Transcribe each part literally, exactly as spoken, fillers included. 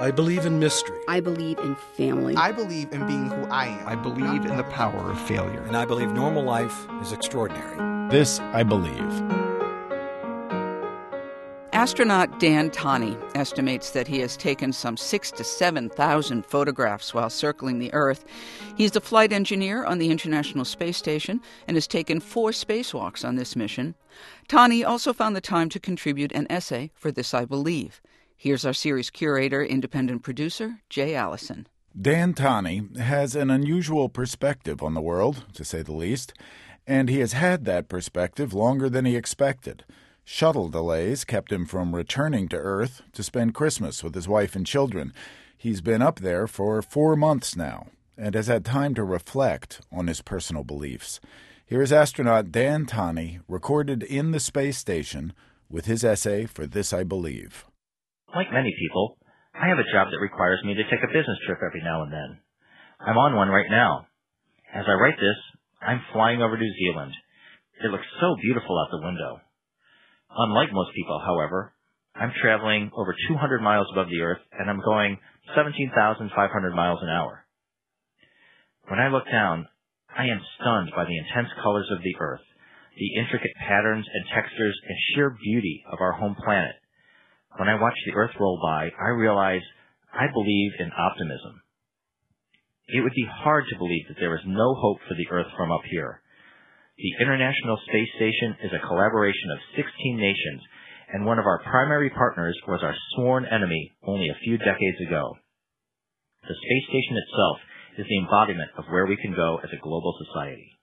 I believe in mystery. I believe in family. I believe in being who I am. I believe in the power of failure. And I believe normal life is extraordinary. This I believe. Astronaut Dan Tani estimates that he has taken some six to seven thousand photographs while circling the Earth. He's the flight engineer on the International Space Station and has taken four spacewalks on this mission. Tani also found the time to contribute an essay for This I Believe. Here's our series curator, independent producer, Jay Allison. Dan Tani has an unusual perspective on the world, to say the least, and he has had that perspective longer than he expected. Shuttle delays kept him from returning to Earth to spend Christmas with his wife and children. He's been up there for four months now and has had time to reflect on his personal beliefs. Here is astronaut Dan Tani, recorded in the space station, with his essay for This I Believe. Like many people, I have a job that requires me to take a business trip every now and then. I'm on one right now. As I write this, I'm flying over New Zealand. It looks so beautiful out the window. Unlike most people, however, I'm traveling over two hundred miles above the Earth, and I'm going seventeen thousand five hundred miles an hour. When I look down, I am stunned by the intense colors of the Earth, the intricate patterns and textures and sheer beauty of our home planet. When I watch the Earth roll by, I realize I believe in optimism. It would be hard to believe that there is no hope for the Earth from up here. The International Space Station is a collaboration of sixteen nations, and one of our primary partners was our sworn enemy only a few decades ago. The space station itself is the embodiment of where we can go as a global society.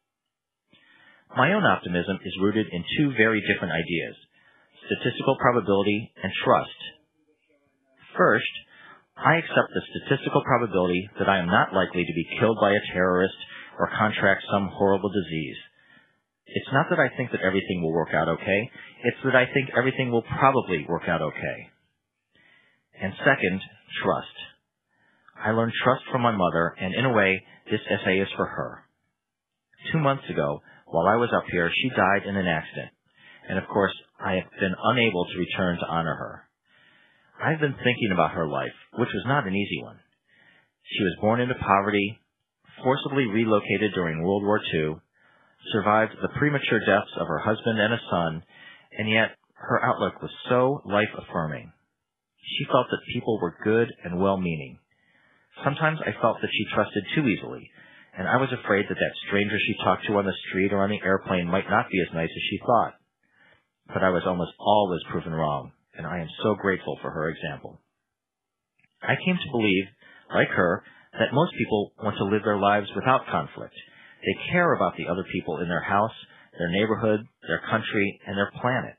My own optimism is rooted in two very different ideas: statistical probability and trust. First, I accept the statistical probability that I am not likely to be killed by a terrorist or contract some horrible disease. It's not that I think that everything will work out okay, it's that I think everything will probably work out okay. And second, trust. I learned trust from my mother, and in a way, this essay is for her. Two months ago, while I was up here, she died in an accident. And of course, I have been unable to return to honor her. I've been thinking about her life, which was not an easy one. She was born into poverty, forcibly relocated during World War Two, survived the premature deaths of her husband and a son, and yet her outlook was so life-affirming. She felt that people were good and well-meaning. Sometimes I felt that she trusted too easily, and I was afraid that that stranger she talked to on the street or on the airplane might not be as nice as she thought. But I was almost always proven wrong, and I am so grateful for her example. I came to believe, like her, that most people want to live their lives without conflict. They care about the other people in their house, their neighborhood, their country, and their planet.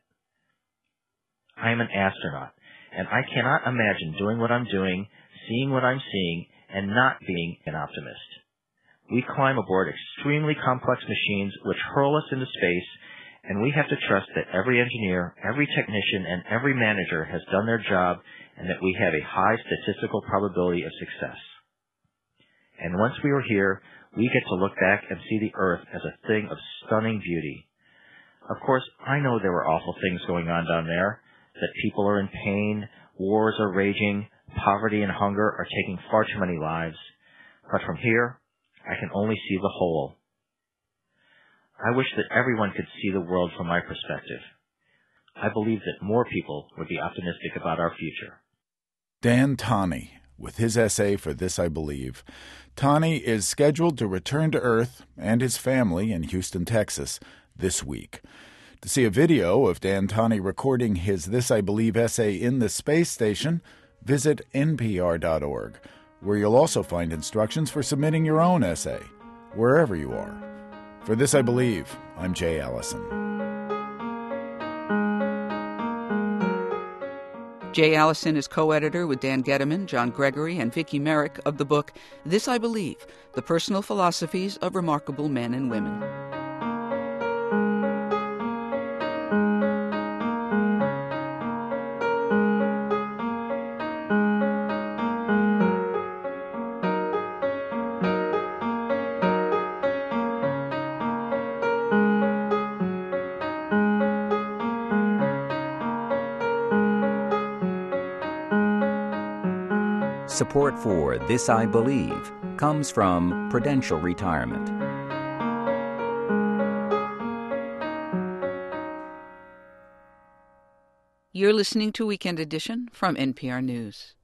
I am an astronaut, and I cannot imagine doing what I'm doing, seeing what I'm seeing, and not being an optimist. We climb aboard extremely complex machines which hurl us into space, and we have to trust that every engineer, every technician, and every manager has done their job and that we have a high statistical probability of success. And once we are here, we get to look back and see the Earth as a thing of stunning beauty. Of course, I know there are awful things going on down there, that people are in pain, wars are raging, poverty and hunger are taking far too many lives. But from here, I can only see the whole. I wish that everyone could see the world from my perspective. I believe that more people would be optimistic about our future. Dan Tani, with his essay for This I Believe. Tani is scheduled to return to Earth and his family in Houston, Texas, this week. To see a video of Dan Tani recording his This I Believe essay in the space station, visit N P R dot org, where you'll also find instructions for submitting your own essay, wherever you are. For This I Believe, I'm Jay Allison. Jay Allison is co-editor with Dan Gediman, John Gregory, and Vicki Merrick of the book This I Believe, The Personal Philosophies of Remarkable Men and Women. Support for This I Believe comes from Prudential Retirement. You're listening to Weekend Edition from N P R News.